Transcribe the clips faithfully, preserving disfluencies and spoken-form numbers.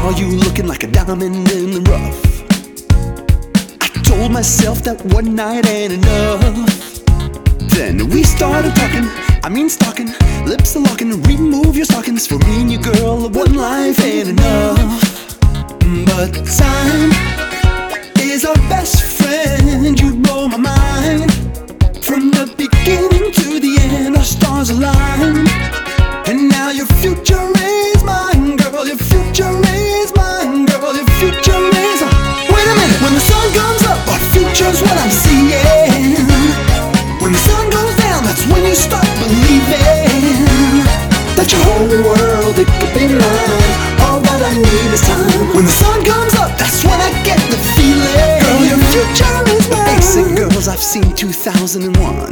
saw you looking like a diamond in the rough. I told myself that one night ain't enough. Then we started talking, I mean stalking, lips are locking. Remove your stockings, for me and you, girl, one life ain't enough. But time is our best friend. You blow my mind. From the beginning to the end, our stars align. And now your future is mine, girl. Your future is mine, girl. Your future is mine. Wait a minute, when the sun comes up, our future's what I'm seeing. When the sun goes down, that's when you start believing that your whole world, it could be mine. All that I need is time. When the sun comes up, that's when I get the feeling. Girl, your future is mine. Basic girls I've seen two thousand one,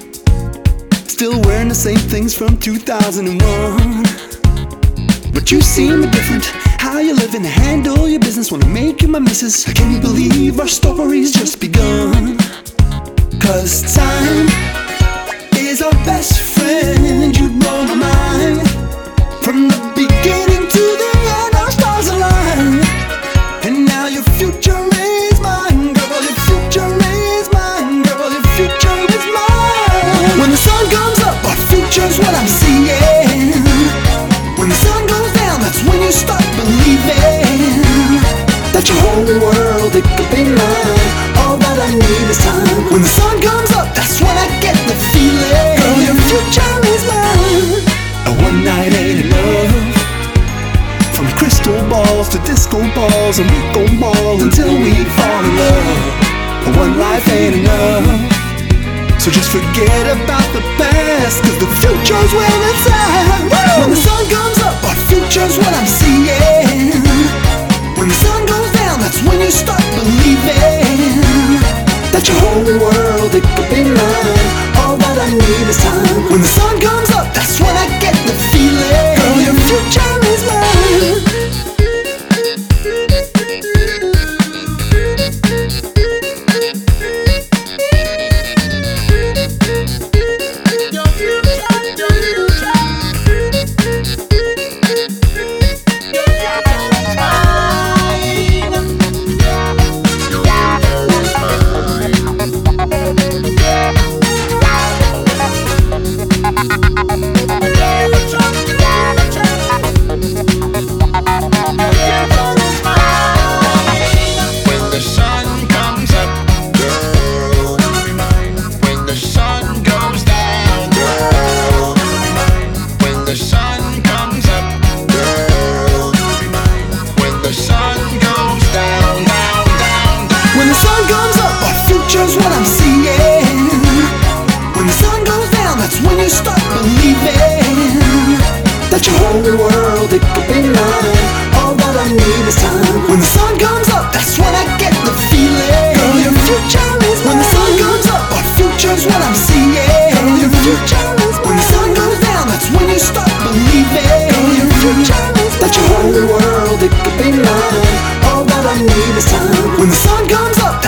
still wearing the same things from two thousand one. But you seem different, how you live and handle your business. Wanna make you my missus. Can you believe our story's just begun? Cause time is our best friend. You blow my mind. From the beginning to the end, our stars align. And now your future is mine, girl. Your future is mine, girl. Your future is mine. When the sun comes up, our future's what I'm seeing. When the sun goes down, that's when you start believing that your whole world, it could be mine. All that I need is time. When the sun comes up, that's when I get the feeling. Girl, your future is mine. A one night ain't enough. From crystal balls to disco balls and Rico balls until we fall in love. A one life ain't enough. So just forget about the past, cause the future's where it's at. Woo! When the sun comes up, our future's what I'm seeing. When the sun goes down, that's when you start believing that your whole world, it could be mine. All that I need is time. When the sun comes up, that's when I get the feeling. Girl, your future is mine. Future's what I'm seeing. When the sun goes down, that's when you start believing that your whole world, it could be mine. All that I need is time. When the sun comes up, that's when I get the feeling. Girl, your future is mine. When the sun comes up, our future's what I'm seeing. Girl, your future is mine. When the sun goes down, that's when you start believing. Girl, your future is mine. That your whole world, it could be mine. All that I need is time. When the sun comes up,